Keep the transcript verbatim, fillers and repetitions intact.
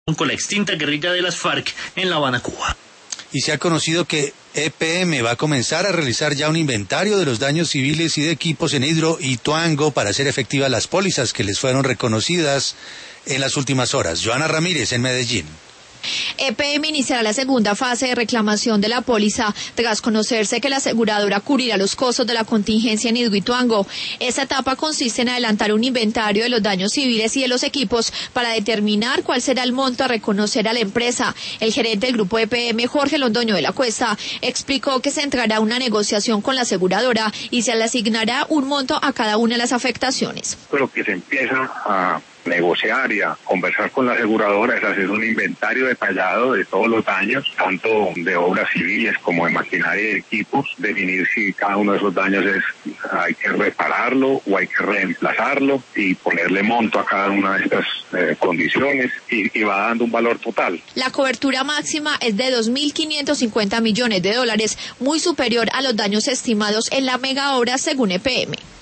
con la extinta guerrilla de las FARC en La Habana, Cuba. Y se ha conocido que E P M va a comenzar a realizar ya un inventario de los daños civiles y de equipos en Hidro y Tuango para hacer efectivas las pólizas que les fueron reconocidas en las últimas horas. Joana Ramírez, en Medellín. E P M iniciará la segunda fase de reclamación de la póliza tras conocerse que la aseguradora cubrirá los costos de la contingencia en Hidro y Tuango. Esta etapa consiste en adelantar un inventario de los daños civiles y de los equipos para determinar cuál será el monto a reconocer a la empresa. El gerente del grupo E P M, Jorge Londoño de la Cuesta, explicó que se entrará a una negociación con la aseguradora y se le asignará un monto a cada una de las afectaciones. Lo que se empieza a negociar y a conversar con la aseguradora es hacer un inventario detallado de todos los daños, tanto de obras civiles como de maquinaria y equipos, definir si cada uno de esos daños es hay que repararlo o hay que reemplazarlo y ponerle monto a cada una de estas eh, condiciones y, y va dando un valor total. La cobertura máxima es de dos mil quinientos cincuenta millones de dólares, muy superior a los daños estimados en la mega obra según E P M.